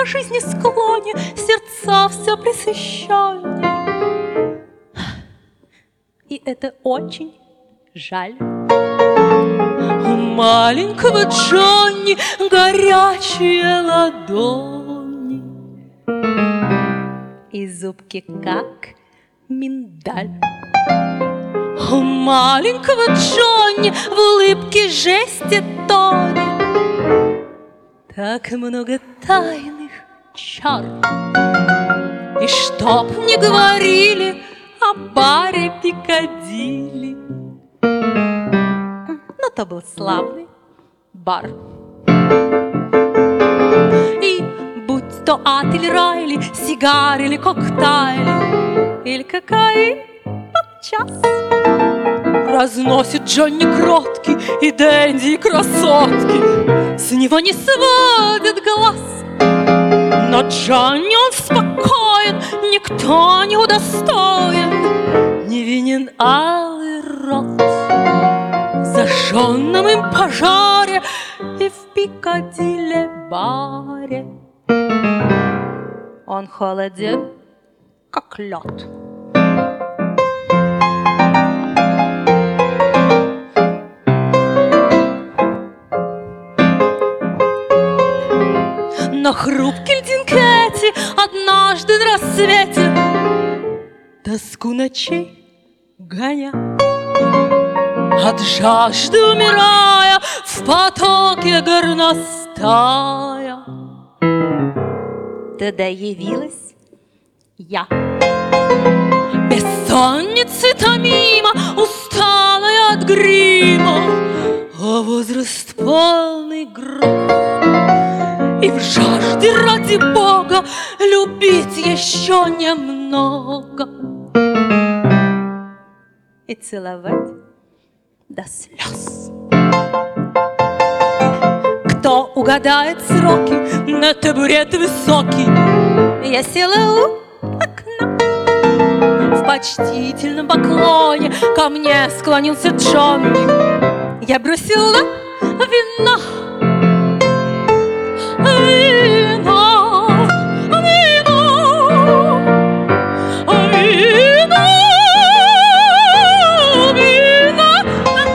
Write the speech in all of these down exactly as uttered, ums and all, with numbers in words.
по жизни склоне сердца все пресыщенней. И это очень жаль. У маленького Джонни горячие ладони и зубки как миндаль. У маленького Джонни в улыбке жести тонет так много тайных чар. И чтоб не говорили о баре Пикадилли, но то был славный бар. И будь то ад или райли, сигары или коктейли, или кокаин подчас, разносит Джонни кроткий и дэнди, и красотки, с него не сводит глаз. Но Джонни он спокоен, никто не удостоен, невинен алый рот в зажженном им пожаре и в Пикадилли баре. Он холоден, как лед. Но хрупкий льдинки эти однажды на рассвете тоску ночей гоня, от жажды умирая в потоке горностая. Тогда явилась я, бессонницы томима, усталая от грима, а возраст полный гроз. И в жажде ради Бога любить еще немного и целовать до слез. Кто угадает сроки на табурет высокий? Я села у окна. В почтительном поклоне ко мне склонился Джонни. Я бросила вино. Вино, вино, вино, вино.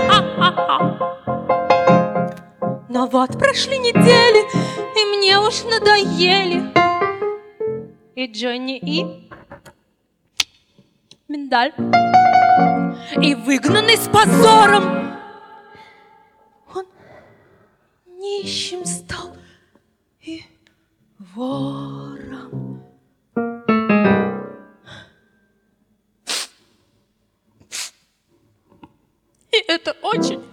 Но вот прошли недели, и мне уж надоели и Джонни, и миндаль. И выгнанный с позором он нищим стал и вором. И это очень